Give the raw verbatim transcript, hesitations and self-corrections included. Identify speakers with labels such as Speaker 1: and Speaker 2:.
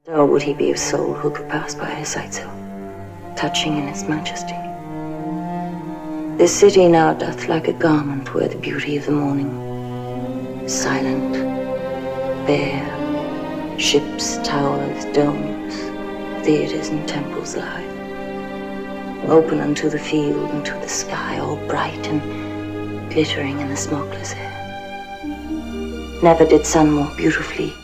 Speaker 1: Nor would he be a soul who could pass by a sight so touching in its majesty. This city now doth like a garment wear the beauty of the morning, silent, bare, ships, towers, domes, theaters and temples lie, open unto the field and to the sky, all bright and glittering in the smokeless air. Never did sun more beautifully